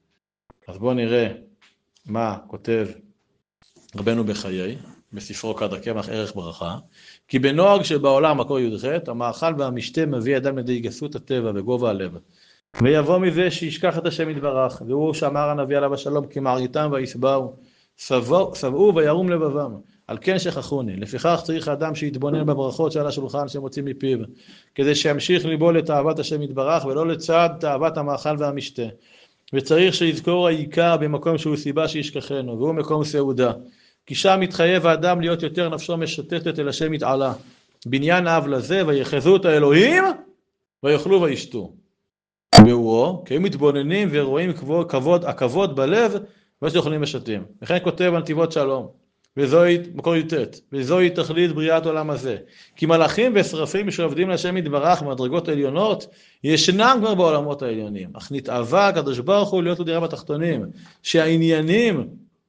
אז בואו נראה מה כותב רבנו בחיי, בספרו כד הקמח ערך ברכה. כי בנוהג שבעולם, מקור י"ח, המאכל והמשתה מביא אדם לידי גסות הטבע וגובה הלב. ויבוא מזה שישכח את השם יתברך, והוא שאמר הנביא עליו השלום, כי מעריתם ויסבאו, שבעו וירום לבבם. על כן שכחוני. לפיכך צריך האדם שיתבונן בברכות שעל השולחן שמוצאים מפיו, כדי שימשיך ליבו לתאוות השם יתברך, ולא לצד תאוות המאכל והמשתה. וצריך שיזכור העיקר במקום שהוא סיבה שישכחנו, והוא מקום סעודה. כי שם מתחייב האדם להיות יותר נפשו משתתת אל השם יתעלה. בניין אב לזה, ויחזו את האלוהים, ויאכלו וישתו. והוא, כי הם מתבוננים ורואים הכבוד בלב, ושאוכלים ושתים. וכן כותב בנתיבות שלום. וזוהי, מקור י"ט, וזוהי תכלית בריאת עולם הזה. כי מלאכים ושרפים שעובדים להשם יתברך במדרגות העליונות, ישנם כבר בעולמות העליונים. אך נתאווה הקדוש ברוך הוא להיות לו דירה בתחתונים, שהעניינים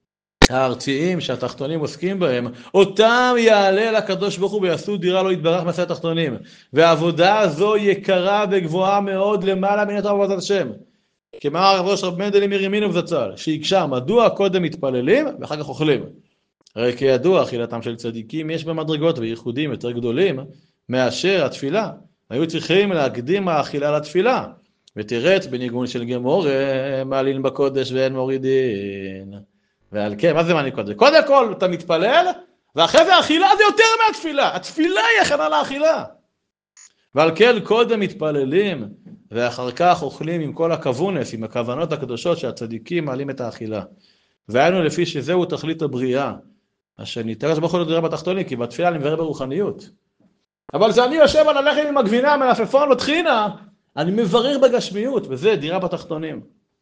הארציים שהתחתונים עוסקים בהם, אותם יעלה לקדוש ברוך הוא ויעשו דירה לא יתברך מעשה התחתונים. והעבודה הזו יקרה וגבוהה מאוד למעלה מן עבודת השם. כמאמר ראש רב מנדל מימינו וזצ"ל, שיקשה, מדוע קודם מתפללים ואחר כך אוכלים? הרי כידוע, אכילתם של צדיקים יש במדרגות וייחודים יותר גדולים מאשר התפילה. היו צריכים להקדים האכילה לתפילה. ותראת בניגון של גמור, מעלין בקודש ואין מורידין. ועל כן, מה זה מעניק קודש? קודם כל אתה מתפלל, ואחרי זה האכילה זה יותר מהתפילה. התפילה היא הכנה לאכילה. ועל כן קודם מתפללים, ואחר כך אוכלים עם כל הכוונס, עם הכוונות הקדושות שהצדיקים מעלים את האכילה. והיינו לפי שזהו תכלית הבריאה. אשר ניתרש בכל הדירה בתחתונים, כי בתפילה אני מברך ברוחניות. אבל זה אני יושב על הלחם עם הגבינה, המלפפון לטחינה, אני מברך בגשמיות, וזה דירה בתחתונים.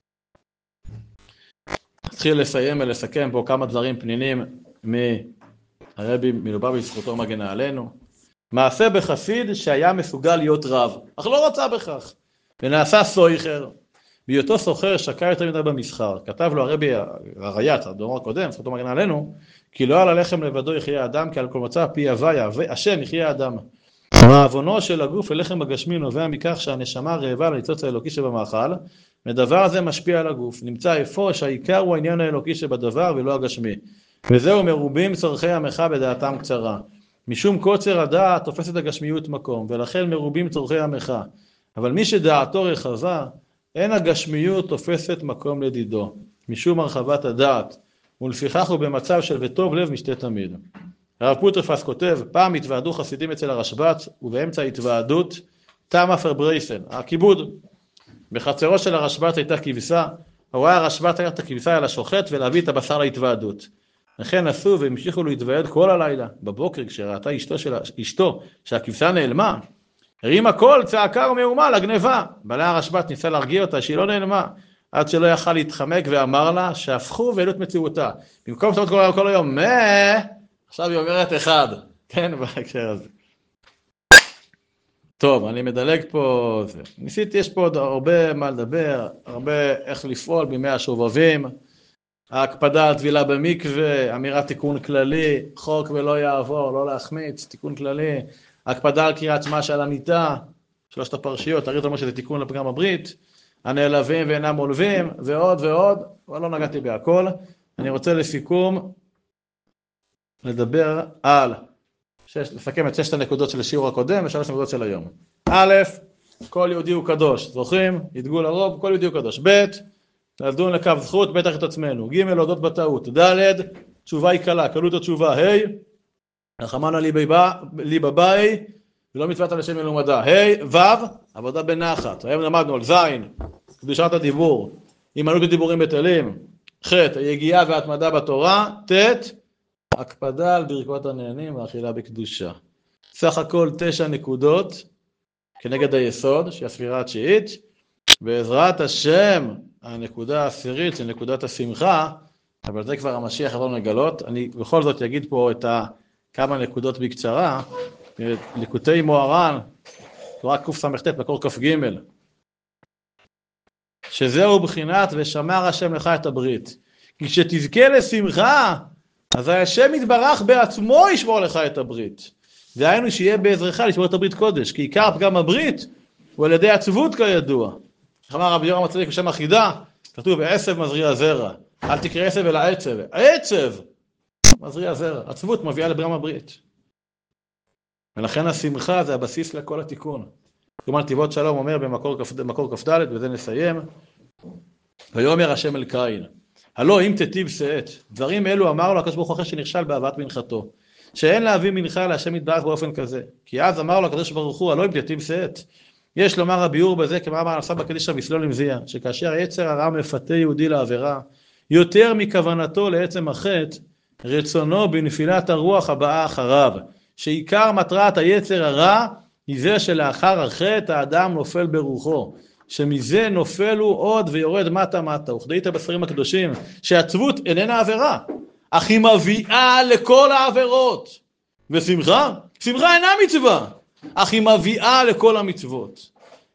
נתחיל לסיים ולסכם פה כמה דברים פנינים מהרבי מלובביץ' זכותו מגנה עלינו. מעשה בחסיד שהיה מסוגל להיות רב, אך לא רצה בכך, ונעשה סויחר. בהיותו סוחר שקע יותר מדי במסחר. כתב לו הרבי הריי"צ, הדור הקודם, זכותו מגנה עלינו, כי לא על הלחם לבדו יחיה האדם, כי על כל מצא פי הוויה, השם יחיה האדם. רעבונו של הגוף ללחם הגשמי נובע מכך שהנשמה רעבה לניצוץ האלוקי שבמאכל, ודבר הזה משפיע על הגוף. נמצא איפה שהעיקר הוא העניין האלוקי שבדבר ולא הגשמי. וזהו מרובים צורכי עמך בדעתם קצרה. משום קוצר הדעת תופסת הגשמיות מקום, ולכן מרובים צורכי עמך. אבל מי שדעתו רחבה, אין הגשמיות תופסת מקום לדידו, משום הרחבת הדעת, ולפיכך הוא במצב של וטוב לב משתה תמיד. הרב פוטרפס כותב, פעם התוועדו חסידים אצל הרשב"ץ, ובאמצע התוועדות תמה פרברייסן, הכיבוד. בחצרו של הרשב"ץ הייתה כבשה, הוא ראה הרשב"ץ לקחת את הכבשה על השוחט ולהביא את הבשר להתוועדות. לכן עשו והמשיכו להתוועד כל הלילה. בבוקר כשראתה אשתו שהכבשה נעלמה, הרימה קול, צעקה ומהומה לגניבה. בעלי הרשב"ץ ניסה להרגיע אותה שהיא לא נעלמה, עד שלא יכל להתחמק ואמר לה שהפכו והעלו את מציאותה. במקום שתות כל היום, עכשיו היא אומרת אחד. כן, בהקשר הזה. טוב, אני מדלג פה, ניסיתי, יש פה עוד הרבה מה לדבר, הרבה איך לפעול בימי השובבים, ההקפדה על טבילה במקווה, אמירת תיקון כללי, חוק ולא יעבור, לא להחמיץ, תיקון כללי, הקפדה על קריאת שמע של המיטה, שלושת הפרשיות, תראית לנו שזה תיקון לפגם הברית, הנעלבים ואינם עולבים, ועוד ועוד, אבל לא נגעתי בהכל. אני רוצה לסיכום לדבר על, לסכם את 6 הנקודות של השיעור הקודם ו3 הנקודות של היום. א', כל יהודי הוא קדוש. זוכרים? ידגו לרוב, כל יהודי הוא קדוש. ב' לדון לקו זכות, בטח את עצמנו. ג' להודות בטעות. ד' תשובה היא קלה, קלות התשובה. ה' רחמנא ליבא באי, ולא מצוות על השם מלומדה. ה' ו' עבודה בנחת. היום למדנו על ז' קדושת הדיבור, הימנעות בדיבורים בטלים. ח' היגיעה וההתמדה בתורה. ט' הקפדה על ברכות הנהנים והאכילה בקדושה. סך הכל 9 נקודות כנגד היסוד, שהיא הספירה התשיעית. בעזרת השם, הנקודה העשירית של נקודת השמחה, אבל זה כבר המשיח יבוא לגלות. אני בכל זאת אגיד פה את כמה נקודות בקצרה. ליקוטי מוהר"ן, תורה קס"ט מקור כ"ג, שזהו בחינת ושמר השם לך את הברית. כי כשתזכה לשמחה, אז השם יתברך בעצמו ישמור לך את הברית. דהיינו שיהיה בעזרך לשמור את הברית קודש, כי עיקר פגם הברית הוא על ידי עצבות כידוע. אמר רבי יורם הצדיק בשם החידה, כתוב עשב מזריע זרע, אל תקרא עשב אלא עצב. עצב מזריע זרע, עצבות מביאה לפגם הברית. ולכן השמחה זה הבסיס לכל התיקון. כלומר תיבות שלום אומר במקור כ"ד, וזה נסיים. ויאמר השם אל קין, הלא אם תיטיב שאת, דברים אלו אמר לו הקדוש ברוך הוא אחרי שנכשל בהבאת מנחתו, שאין להביא מנחה להשם יתברך באופן כזה. כי אז אמר לו הקדוש ברוך הוא, הלא אם תיטיב שאת. יש לומר הביאור בזה כמאמר הסבא קדישא מסלול למזיע, שכאשר יצר הרע מפתה יהודי לעבירה, יותר מכוונתו לעצם החטא, רצונו בנפילת הרוח הבאה אחריו, שעיקר מטרת היצר הרע היא זה שלאחר החטא האדם נופל ברוחו, שמזה נופל הוא עוד ויורד מטה מטה. וכדאית בספרים הקדושים שעצבות איננה עבירה, אך היא מביאה לכל העבירות. ושמחה? שמחה אינה מצווה, אך היא מביאה לכל המצוות.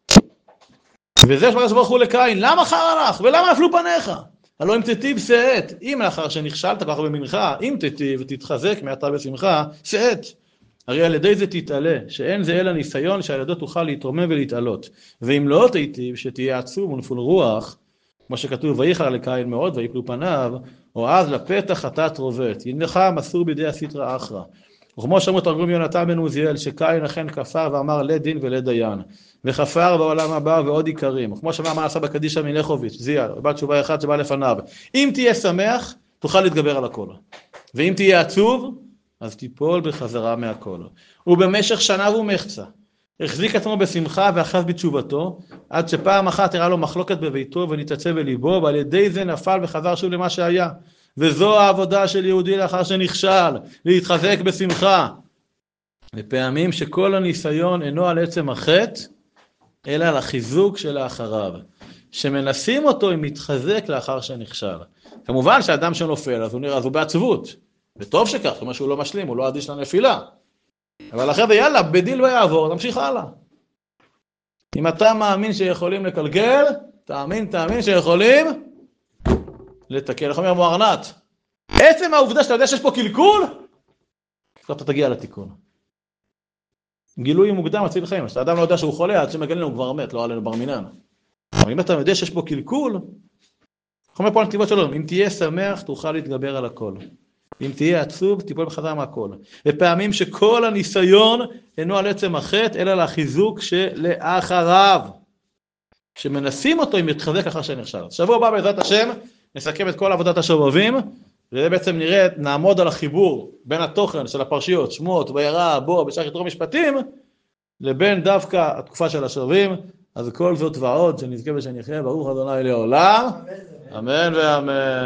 וזה שבקדוש ברוך הוא לקין, למה חר לך ולמה נפלו פניך? הלא אם תיטיב שאת, אם לאחר שנכשלת ככה במנחה, אם תיטיב ותתחזק מעתה בשמחה, שאת. הרי על ידי זה תתעלה, שאין זה אלא ניסיון שעל ידו תוכל להתרומם ולהתעלות. ואם לא תיטיב, שתהיה עצוב ונפול רוח, כמו שכתוב, ויחר לקין מאוד ויפלו פניו, או אז לפתח חטאת רובת, הנך מסור בידי הסטרא אחרא. וכמו שאמרו תרגום יונתן בן עוזיאל, שקין אכן כפר ואמר לית ולדיין, וכפר בעולם הבא ועוד עיקרים. וכמו שאמר הסבא קדישא מלכוביץ', זיע, בת תשובה אחד שבא לפניו, אם תהיה שמח, תוכל להתגבר על הכל. ואם תהיה עצוב, אז תיפול בחזרה מהכל. ובמשך שנה ומחצה, החזיק עצמו בשמחה ואחז בתשובתו, עד שפעם אחת הראה לו מחלוקת בביתו ונתעצב בליבו, ועל ידי זה נפל וחזר שוב למה שהיה. וזו העבודה של יהודי לאחר שנכשל, להתחזק בשמחה. בפעמים שכל הניסיון אינו על עצם החטא, אלא על החיזוק שלאחריו. שמנסים אותו אם מתחזק לאחר שנכשל. כמובן שהאדם שנופל, אז הוא בעצבות. וטוב שכך, זאת אומרת שהוא לא משלים, הוא לא אדיש לנפילה. אבל אחרי זה יאללה, בדיל ויעבור, נמשיך הלאה. אם אתה מאמין שיכולים לקלקל, תאמין שיכולים לתקן. איך אומר מוהר"נת? עצם העובדה שאתה יודע שיש פה קלקול, אתה תגיע לתיקון. גילוי מוקדם מציל חיים. אז האדם לא יודע שהוא חולה, עד שמגלים הוא כבר מת, לא עלינו בר מינן. אבל אם אתה יודע שיש פה קלקול, אומר פה הנתיבות שלו, אם תהיה שמח, תוכל להתגבר על הכל. אם תהיה עצוב, תיפול בחזרה מהכל. בפעמים שכל הניסיון אינו על עצם החטא, אלא לחיזוק שלאחריו. שמנסים אותו אם יתחזק אחר שנכשל. שבוע הבא בעזרת השם, נסכם את כל עבודת השובבים, וזה בעצם נראה, נעמוד על החיבור בין התוכן של הפרשיות, שמות, וירא, בוא, בשאר יתרו משפטים, לבין דווקא התקופה של השובבים. אז כל זאת ועוד, שנזכה ושנחיה, ברוך ה' לעולם, אמן ואמן.